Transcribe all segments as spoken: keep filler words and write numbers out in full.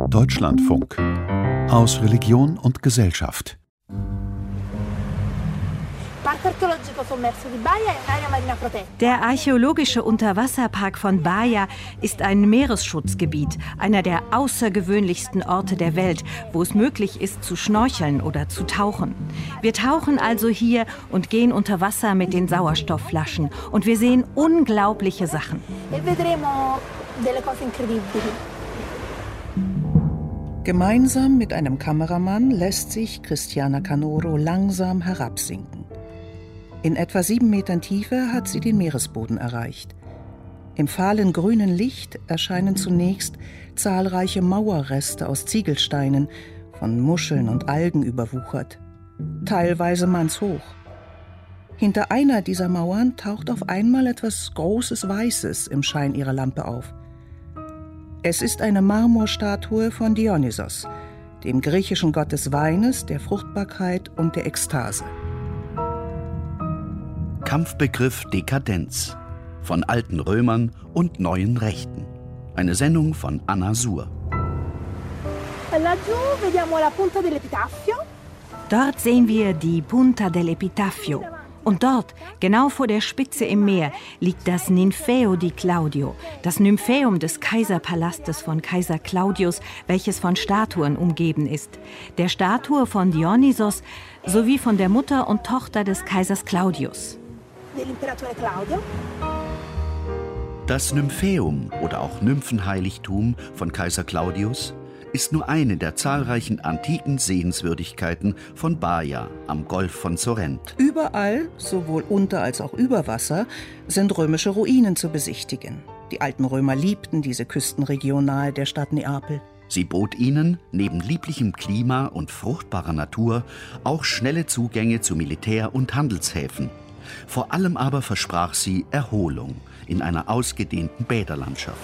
Deutschlandfunk. Aus Religion und Gesellschaft. Der archäologische Unterwasserpark von Baia ist ein Meeresschutzgebiet, einer der außergewöhnlichsten Orte der Welt, wo es möglich ist, zu schnorcheln oder zu tauchen. Wir tauchen also hier und gehen unter Wasser mit den Sauerstoffflaschen und wir sehen unglaubliche Sachen. Gemeinsam mit einem Kameramann lässt sich Cristiana Canoro langsam herabsinken. In etwa sieben Metern Tiefe hat sie den Meeresboden erreicht. Im fahlen grünen Licht erscheinen zunächst zahlreiche Mauerreste aus Ziegelsteinen, von Muscheln und Algen überwuchert, teilweise mannshoch. Hinter einer dieser Mauern taucht auf einmal etwas Großes Weißes im Schein ihrer Lampe auf. Es ist eine Marmorstatue von Dionysos, dem griechischen Gott des Weines, der Fruchtbarkeit und der Ekstase. Kampfbegriff Dekadenz von alten Römern und neuen Rechten. Eine Sendung von Anna Suhr. Dort sehen wir die Punta dell'Epitaffio. Und dort, genau vor der Spitze im Meer, liegt das Ninfeo di Claudio, das Nymphaeum des Kaiserpalastes von Kaiser Claudius, welches von Statuen umgeben ist. Der Statue von Dionysos sowie von der Mutter und Tochter des Kaisers Claudius. Das Nymphaeum oder auch Nymphenheiligtum von Kaiser Claudius ist nur eine der zahlreichen antiken Sehenswürdigkeiten von Baia am Golf von Sorrent. Überall, sowohl unter als auch über Wasser, sind römische Ruinen zu besichtigen. Die alten Römer liebten diese Küstenregion nahe der Stadt Neapel. Sie bot ihnen, neben lieblichem Klima und fruchtbarer Natur, auch schnelle Zugänge zu Militär- und Handelshäfen. Vor allem aber versprach sie Erholung in einer ausgedehnten Bäderlandschaft.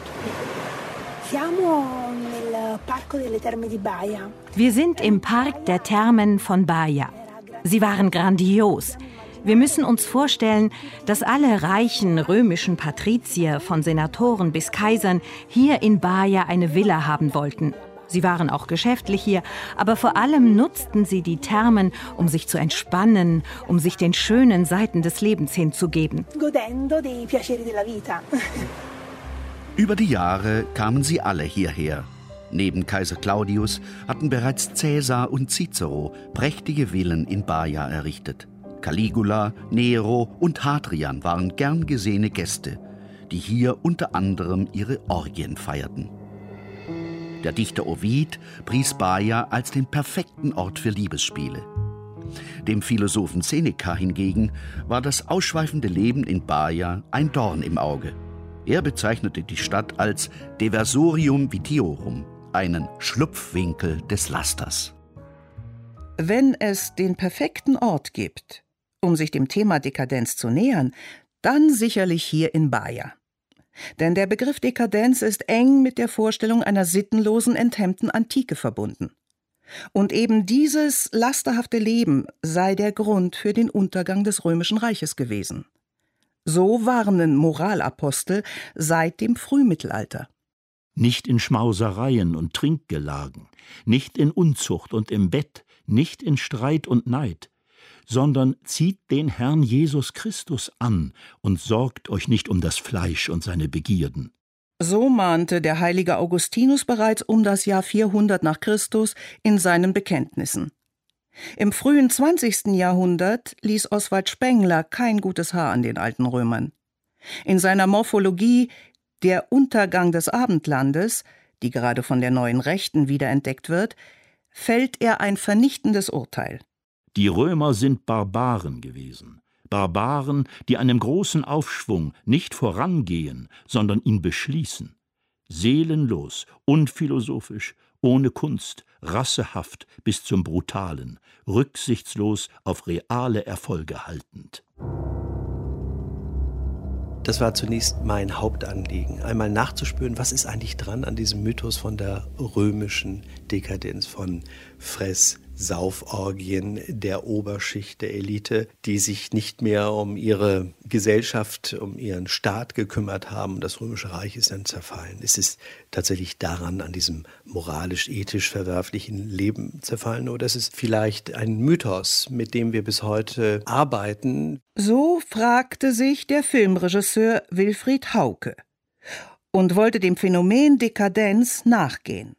Wir sind im Park der Thermen von Baia. Sie waren grandios. Wir müssen uns vorstellen, dass alle reichen römischen Patrizier, von Senatoren bis Kaisern, hier in Baia eine Villa haben wollten. Sie waren auch geschäftlich hier, aber vor allem nutzten sie die Thermen, um sich zu entspannen, um sich den schönen Seiten des Lebens hinzugeben. Über die Jahre kamen sie alle hierher. Neben Kaiser Claudius hatten bereits Caesar und Cicero prächtige Villen in Baia errichtet. Caligula, Nero und Hadrian waren gern gesehene Gäste, die hier unter anderem ihre Orgien feierten. Der Dichter Ovid pries Baia als den perfekten Ort für Liebesspiele. Dem Philosophen Seneca hingegen war das ausschweifende Leben in Baia ein Dorn im Auge. Er bezeichnete die Stadt als Diversorium Vitiorum, einen Schlupfwinkel des Lasters. Wenn es den perfekten Ort gibt, um sich dem Thema Dekadenz zu nähern, dann sicherlich hier in Baia. Denn der Begriff Dekadenz ist eng mit der Vorstellung einer sittenlosen, enthemmten Antike verbunden. Und eben dieses lasterhafte Leben sei der Grund für den Untergang des Römischen Reiches gewesen. So warnen Moralapostel seit dem Frühmittelalter. Nicht in Schmausereien und Trinkgelagen, nicht in Unzucht und im Bett, nicht in Streit und Neid, sondern zieht den Herrn Jesus Christus an und sorgt euch nicht um das Fleisch und seine Begierden. So mahnte der heilige Augustinus bereits um das Jahr vierhundert nach Christus in seinen Bekenntnissen. Im frühen zwanzigsten Jahrhundert ließ Oswald Spengler kein gutes Haar an den alten Römern. In seiner Morphologie »Der Untergang des Abendlandes«, die gerade von der neuen Rechten wiederentdeckt wird, fällt er ein vernichtendes Urteil. Die Römer sind Barbaren gewesen. Barbaren, die einem großen Aufschwung nicht vorangehen, sondern ihn beschließen. Seelenlos, unphilosophisch, ohne Kunst, rassehaft bis zum Brutalen, rücksichtslos auf reale Erfolge haltend. Das war zunächst mein Hauptanliegen, einmal nachzuspüren, was ist eigentlich dran an diesem Mythos von der römischen Dekadenz, von Fress, Sauforgien der Oberschicht, der Elite, die sich nicht mehr um ihre Gesellschaft, um ihren Staat gekümmert haben. Das Römische Reich ist dann zerfallen. Es ist tatsächlich daran, an diesem moralisch-ethisch verwerflichen Leben zerfallen, oder es ist vielleicht ein Mythos, mit dem wir bis heute arbeiten. So fragte sich der Filmregisseur Wilfried Hauke und wollte dem Phänomen Dekadenz nachgehen.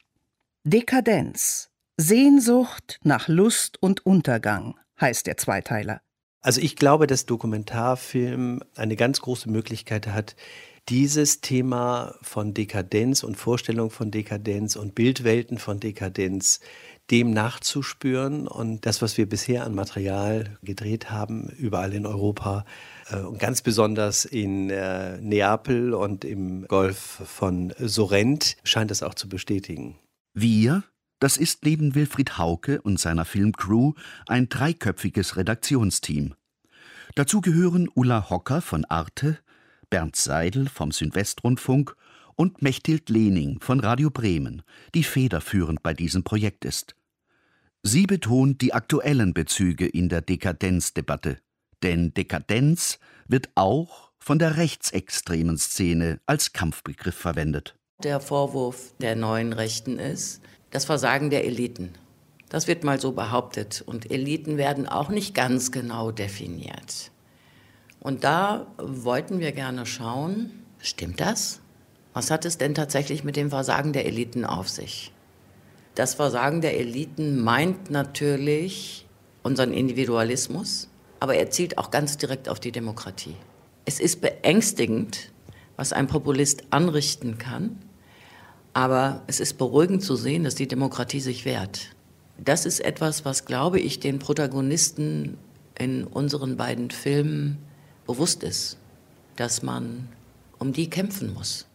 Dekadenz, Sehnsucht nach Lust und Untergang, heißt der Zweiteiler. Also ich glaube, dass Dokumentarfilm eine ganz große Möglichkeit hat, dieses Thema von Dekadenz und Vorstellung von Dekadenz und Bildwelten von Dekadenz dem nachzuspüren. Und das, was wir bisher an Material gedreht haben, überall in Europa äh, und ganz besonders in äh, Neapel und im Golf von Sorrent, scheint das auch zu bestätigen. Wir, das ist neben Wilfried Hauke und seiner Filmcrew ein dreiköpfiges Redaktionsteam. Dazu gehören Ulla Hocker von Arte, Bernd Seidel vom Südwestrundfunk und Mechthild Lehning von Radio Bremen, die federführend bei diesem Projekt ist. Sie betont die aktuellen Bezüge in der Dekadenzdebatte, denn Dekadenz wird auch von der rechtsextremen Szene als Kampfbegriff verwendet. Der Vorwurf der neuen Rechten ist das Versagen der Eliten. Das wird mal so behauptet. Und Eliten werden auch nicht ganz genau definiert. Und da wollten wir gerne schauen, stimmt das? Was hat es denn tatsächlich mit dem Versagen der Eliten auf sich? Das Versagen der Eliten meint natürlich unseren Individualismus, aber er zielt auch ganz direkt auf die Demokratie. Es ist beängstigend, was ein Populist anrichten kann, aber es ist beruhigend zu sehen, dass die Demokratie sich wehrt. Das ist etwas, was, glaube ich, den Protagonisten in unseren beiden Filmen bewusst ist, dass man um die kämpfen muss.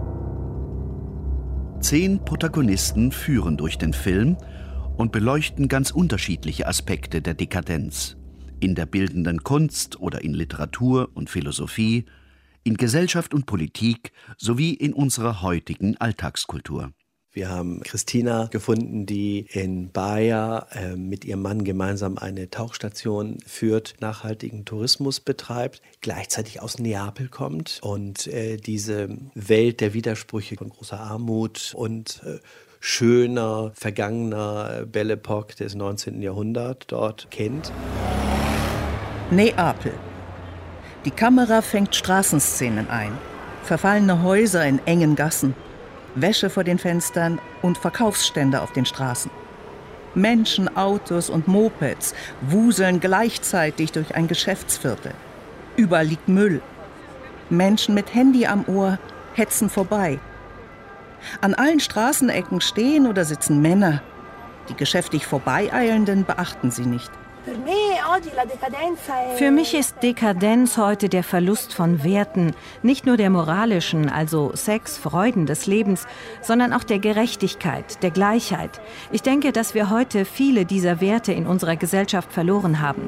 Zehn Protagonisten führen durch den Film und beleuchten ganz unterschiedliche Aspekte der Dekadenz. In der bildenden Kunst oder in Literatur und Philosophie, in Gesellschaft und Politik sowie in unserer heutigen Alltagskultur. Wir haben Christina gefunden, die in Baja äh, mit ihrem Mann gemeinsam eine Tauchstation führt, nachhaltigen Tourismus betreibt, gleichzeitig aus Neapel kommt und äh, diese Welt der Widersprüche von großer Armut und äh, schöner, vergangener Belle Époque des neunzehnten Jahrhunderts dort kennt. Neapel. Die Kamera fängt Straßenszenen ein. Verfallene Häuser in engen Gassen, Wäsche vor den Fenstern und Verkaufsstände auf den Straßen. Menschen, Autos und Mopeds wuseln gleichzeitig durch ein Geschäftsviertel. Überall liegt Müll. Menschen mit Handy am Ohr hetzen vorbei. An allen Straßenecken stehen oder sitzen Männer. Die geschäftig Vorbeieilenden beachten sie nicht. Für mich ist Dekadenz heute der Verlust von Werten, nicht nur der moralischen, also Sex, Freuden des Lebens, sondern auch der Gerechtigkeit, der Gleichheit. Ich denke, dass wir heute viele dieser Werte in unserer Gesellschaft verloren haben.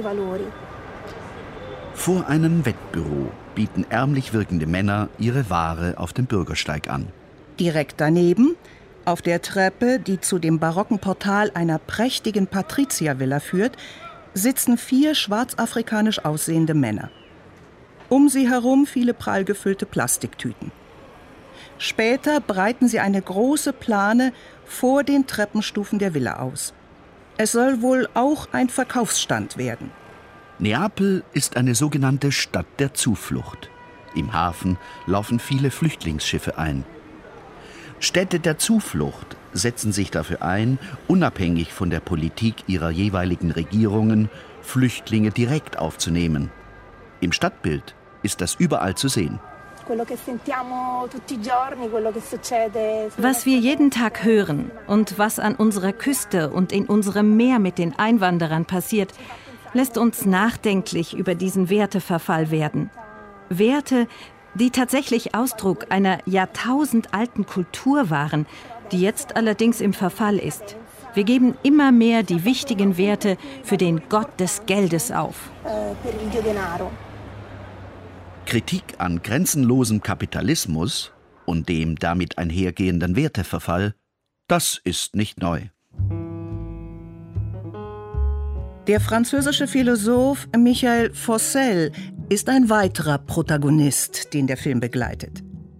Vor einem Wettbüro bieten ärmlich wirkende Männer ihre Ware auf dem Bürgersteig an. Direkt daneben, auf der Treppe, die zu dem barocken Portal einer prächtigen Patriziervilla führt, sitzen vier schwarzafrikanisch aussehende Männer. Um sie herum viele prall gefüllte Plastiktüten. Später breiten sie eine große Plane vor den Treppenstufen der Villa aus. Es soll wohl auch ein Verkaufsstand werden. Neapel ist eine sogenannte Stadt der Zuflucht. Im Hafen laufen viele Flüchtlingsschiffe ein. Städte der Zuflucht setzen sich dafür ein, unabhängig von der Politik ihrer jeweiligen Regierungen, Flüchtlinge direkt aufzunehmen. Im Stadtbild ist das überall zu sehen. Was wir jeden Tag hören und was an unserer Küste und in unserem Meer mit den Einwanderern passiert, lässt uns nachdenklich über diesen Werteverfall werden. Werte, die tatsächlich Ausdruck einer jahrtausendalten Kultur waren, die jetzt allerdings im Verfall ist. Wir geben immer mehr die wichtigen Werte für den Gott des Geldes auf. Kritik an grenzenlosem Kapitalismus und dem damit einhergehenden Werteverfall, das ist nicht neu. Der französische Philosoph Michel Fossel ist ein weiterer Protagonist, den der Film begleitet.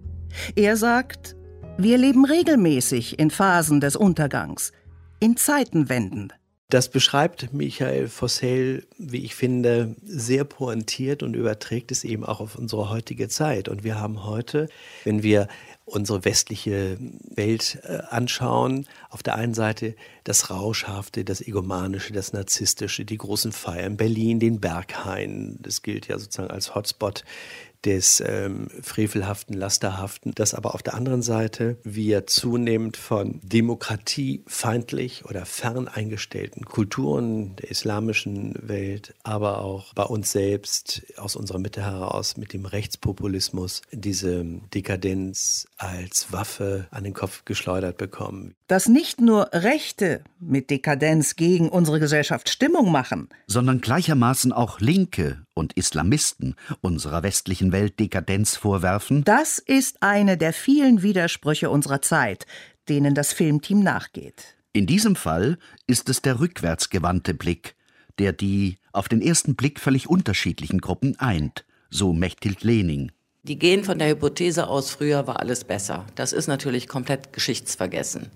Er sagt, wir leben regelmäßig in Phasen des Untergangs, in Zeitenwenden. Das beschreibt Michael Fossel, wie ich finde, sehr pointiert und überträgt es eben auch auf unsere heutige Zeit. Und wir haben heute, wenn wir unsere westliche Welt äh, anschauen, auf der einen Seite das Rauschhafte, das Egomanische, das Narzisstische, die großen Feiern, Berlin, den Berghain, das gilt ja sozusagen als Hotspot des ähm, Frevelhaften, Lasterhaften, dass aber auf der anderen Seite wir zunehmend von demokratiefeindlich oder fern eingestellten Kulturen der islamischen Welt, aber auch bei uns selbst aus unserer Mitte heraus mit dem Rechtspopulismus diese Dekadenz als Waffe an den Kopf geschleudert bekommen. Dass nicht nur Rechte mit Dekadenz gegen unsere Gesellschaft Stimmung machen, sondern gleichermaßen auch Linke und Islamisten unserer westlichen Welt Dekadenz vorwerfen, das ist eine der vielen Widersprüche unserer Zeit, denen das Filmteam nachgeht. In diesem Fall ist es der rückwärtsgewandte Blick, der die auf den ersten Blick völlig unterschiedlichen Gruppen eint, so Mechthild Lehning. Die gehen von der Hypothese aus, früher war alles besser. Das ist natürlich komplett geschichtsvergessen.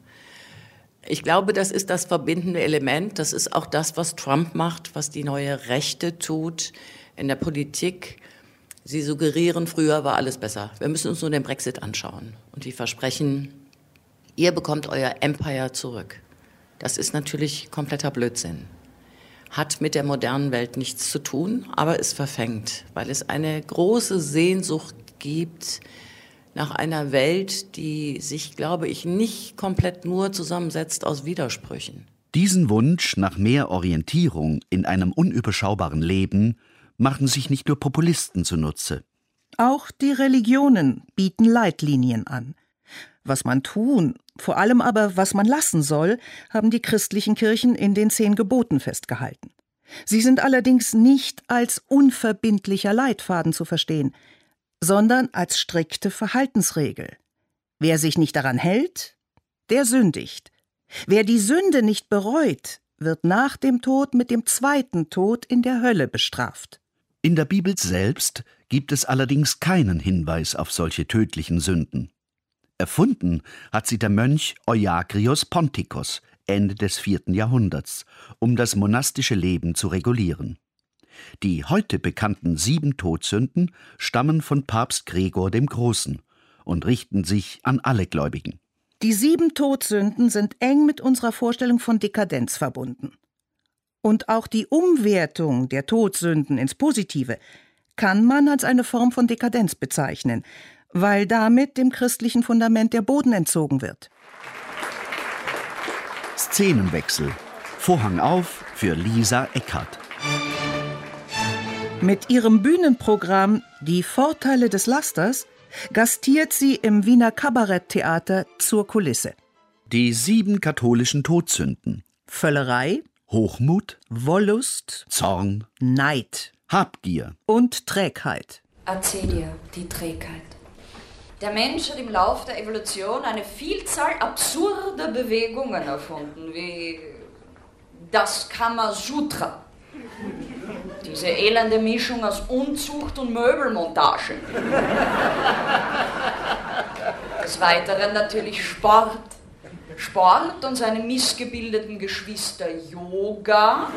Ich glaube, das ist das verbindende Element. Das ist auch das, was Trump macht, was die neue Rechte tut in der Politik. Sie suggerieren, früher war alles besser. Wir müssen uns nur den Brexit anschauen. Und die versprechen, ihr bekommt euer Empire zurück. Das ist natürlich kompletter Blödsinn. Hat mit der modernen Welt nichts zu tun, aber ist verfängt, weil es eine große Sehnsucht gibt nach einer Welt, die sich, glaube ich, nicht komplett nur zusammensetzt aus Widersprüchen. Diesen Wunsch nach mehr Orientierung in einem unüberschaubaren Leben machen sich nicht nur Populisten zunutze. Auch die Religionen bieten Leitlinien an. Was man tun, vor allem aber was man lassen soll, haben die christlichen Kirchen in den zehn Geboten festgehalten. Sie sind allerdings nicht als unverbindlicher Leitfaden zu verstehen, sondern als strikte Verhaltensregel. Wer sich nicht daran hält, der sündigt. Wer die Sünde nicht bereut, wird nach dem Tod mit dem zweiten Tod in der Hölle bestraft. In der Bibel selbst gibt es allerdings keinen Hinweis auf solche tödlichen Sünden. Erfunden hat sie der Mönch Euagrios Pontikos Ende des vierten Jahrhunderts, um das monastische Leben zu regulieren. Die heute bekannten sieben Todsünden stammen von Papst Gregor dem Großen und richten sich an alle Gläubigen. Die sieben Todsünden sind eng mit unserer Vorstellung von Dekadenz verbunden. Und auch die Umwertung der Todsünden ins Positive kann man als eine Form von Dekadenz bezeichnen, weil damit dem christlichen Fundament der Boden entzogen wird. Szenenwechsel. Vorhang auf für Lisa Eckhardt. Mit ihrem Bühnenprogramm »Die Vorteile des Lasters« gastiert sie im Wiener Kabaretttheater Zur Kulisse. Die sieben katholischen Todsünden. Völlerei, Hochmut, Wollust, Zorn, Neid, Habgier und Trägheit. Acedia, die Trägheit. Der Mensch hat im Lauf der Evolution eine Vielzahl absurder Bewegungen erfunden, wie das Kamasutra. Diese elende Mischung aus Unzucht und Möbelmontage. Des Weiteren natürlich Sport. Sport und seine missgebildeten Geschwister Yoga,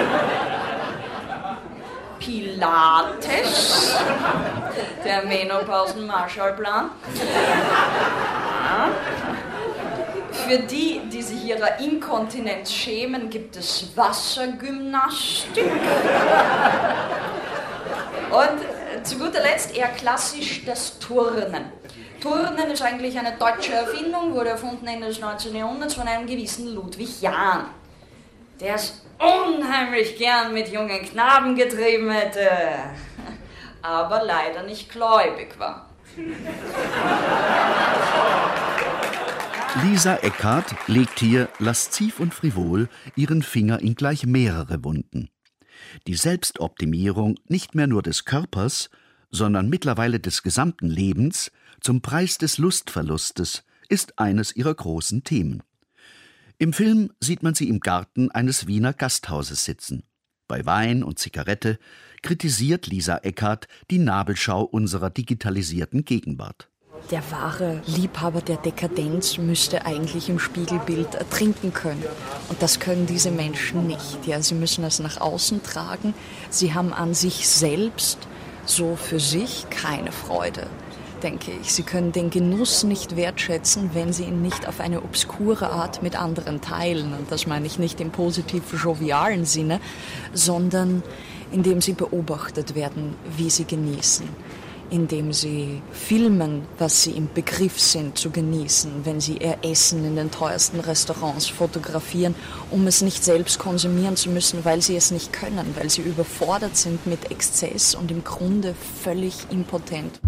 Pilates, der Menopausen-Marshallplan. Für die, die sich ihrer Inkontinenz schämen, gibt es Wassergymnastik. Und zu guter Letzt eher klassisch das Turnen. Turnen ist eigentlich eine deutsche Erfindung, wurde erfunden Ende des neunzehnten Jahrhunderts von einem gewissen Ludwig Jahn, der es unheimlich gern mit jungen Knaben getrieben hätte, aber leider nicht gläubig war. Lisa Eckhardt legt hier lasziv und frivol ihren Finger in gleich mehrere Wunden. Die Selbstoptimierung nicht mehr nur des Körpers, sondern mittlerweile des gesamten Lebens zum Preis des Lustverlustes ist eines ihrer großen Themen. Im Film sieht man sie im Garten eines Wiener Gasthauses sitzen. Bei Wein und Zigarette kritisiert Lisa Eckhardt die Nabelschau unserer digitalisierten Gegenwart. Der wahre Liebhaber der Dekadenz müsste eigentlich im Spiegelbild trinken können. Und das können diese Menschen nicht. Ja, sie müssen es nach außen tragen. Sie haben an sich selbst so für sich keine Freude, denke ich. Sie können den Genuss nicht wertschätzen, wenn sie ihn nicht auf eine obskure Art mit anderen teilen. Und das meine ich nicht im positiv jovialen Sinne, sondern indem sie beobachtet werden, wie sie genießen. Indem sie filmen, was sie im Begriff sind zu genießen, wenn sie ihr Essen in den teuersten Restaurants fotografieren, um es nicht selbst konsumieren zu müssen, weil sie es nicht können, weil sie überfordert sind mit Exzess und im Grunde völlig impotent.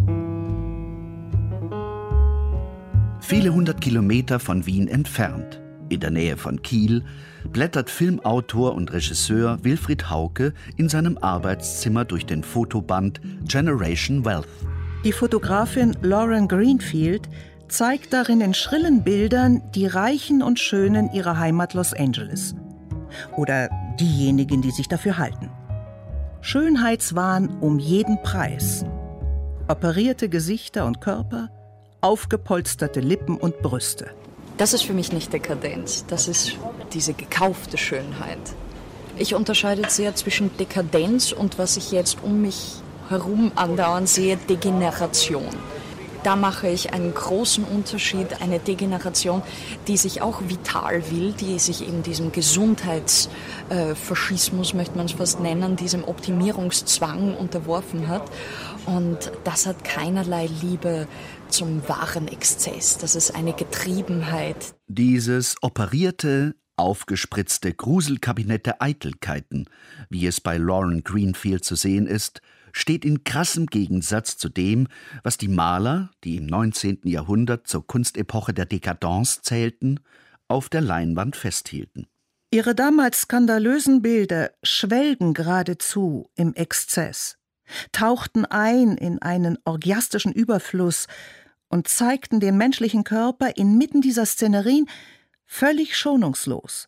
Viele hundert Kilometer von Wien entfernt, in der Nähe von Kiel, blättert Filmautor und Regisseur Wilfried Hauke in seinem Arbeitszimmer durch den Fotoband Generation Wealth. Die Fotografin Lauren Greenfield zeigt darin in schrillen Bildern die Reichen und Schönen ihrer Heimat Los Angeles. Oder diejenigen, die sich dafür halten. Schönheitswahn um jeden Preis. Operierte Gesichter und Körper, aufgepolsterte Lippen und Brüste. Das ist für mich nicht Dekadenz, das ist diese gekaufte Schönheit. Ich unterscheide sehr zwischen Dekadenz und was ich jetzt um mich herum andauernd sehe, Degeneration. Da mache ich einen großen Unterschied, eine Degeneration, die sich auch vital will, die sich eben diesem Gesundheitsfaschismus, äh, möchte man es fast nennen, diesem Optimierungszwang unterworfen hat. Und das hat keinerlei Liebe zum wahren Exzess. Das ist eine Getriebenheit. Dieses operierte, aufgespritzte Gruselkabinett der Eitelkeiten, wie es bei Lauren Greenfield zu sehen ist, steht in krassem Gegensatz zu dem, was die Maler, die im neunzehnten Jahrhundert zur Kunstepoche der Dekadence zählten, auf der Leinwand festhielten. Ihre damals skandalösen Bilder schwelgen geradezu im Exzess, tauchten ein in einen orgiastischen Überfluss und zeigten den menschlichen Körper inmitten dieser Szenerien völlig schonungslos.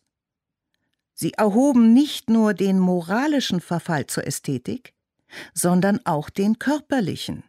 Sie erhoben nicht nur den moralischen Verfall zur Ästhetik, sondern auch den körperlichen,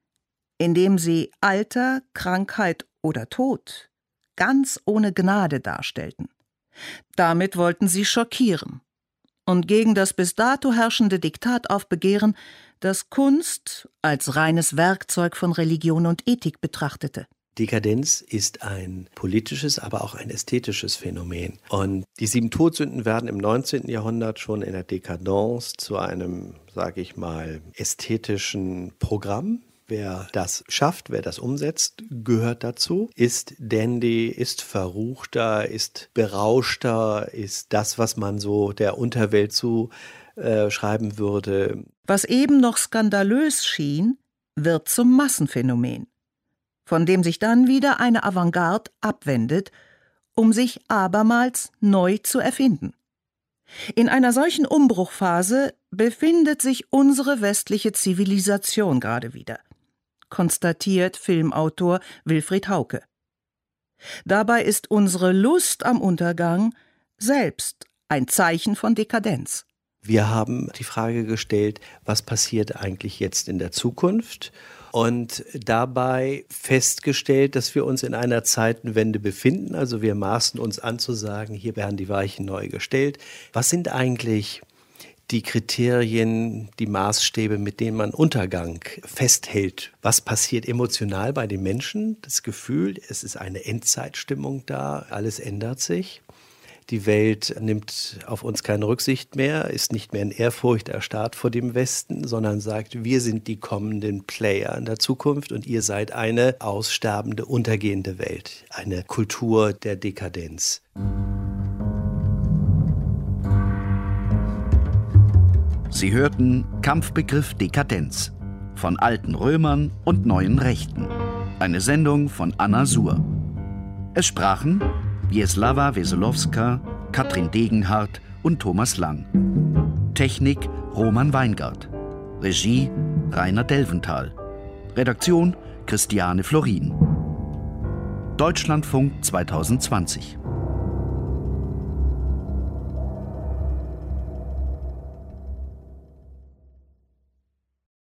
indem sie Alter, Krankheit oder Tod ganz ohne Gnade darstellten. Damit wollten sie schockieren und gegen das bis dato herrschende Diktat aufbegehren, das Kunst als reines Werkzeug von Religion und Ethik betrachtete. Dekadenz ist ein politisches, aber auch ein ästhetisches Phänomen. Und die sieben Todsünden werden im neunzehnten Jahrhundert schon in der Dekadence zu einem, sage ich mal, ästhetischen Programm. Wer das schafft, wer das umsetzt, gehört dazu. Ist dandy, ist verruchter, ist berauschter, ist das, was man so der Unterwelt zuschreiben würde. Was eben noch skandalös schien, wird zum Massenphänomen, von dem sich dann wieder eine Avantgarde abwendet, um sich abermals neu zu erfinden. In einer solchen Umbruchphase befindet sich unsere westliche Zivilisation gerade wieder, konstatiert Filmautor Wilfried Hauke. Dabei ist unsere Lust am Untergang selbst ein Zeichen von Dekadenz. Wir haben die Frage gestellt, was passiert eigentlich jetzt in der Zukunft? Und dabei festgestellt, dass wir uns in einer Zeitenwende befinden. Also wir maßen uns an zu sagen, hier werden die Weichen neu gestellt. Was sind eigentlich die Kriterien, die Maßstäbe, mit denen man Untergang festhält? Was passiert emotional bei den Menschen? Das Gefühl, es ist eine Endzeitstimmung da, alles ändert sich. Die Welt nimmt auf uns keine Rücksicht mehr, ist nicht mehr in Ehrfurcht erstarrt vor dem Westen, sondern sagt, wir sind die kommenden Player in der Zukunft und ihr seid eine aussterbende, untergehende Welt, eine Kultur der Dekadenz. Sie hörten Kampfbegriff Dekadenz von alten Römern und neuen Rechten. Eine Sendung von Anna Suhr. Es sprachen Wieslawa Wesolowska, Katrin Degenhardt und Thomas Lang. Technik Roman Weingart. Regie Rainer Delventhal. Redaktion Christiane Florin. Deutschlandfunk zweitausendzwanzig.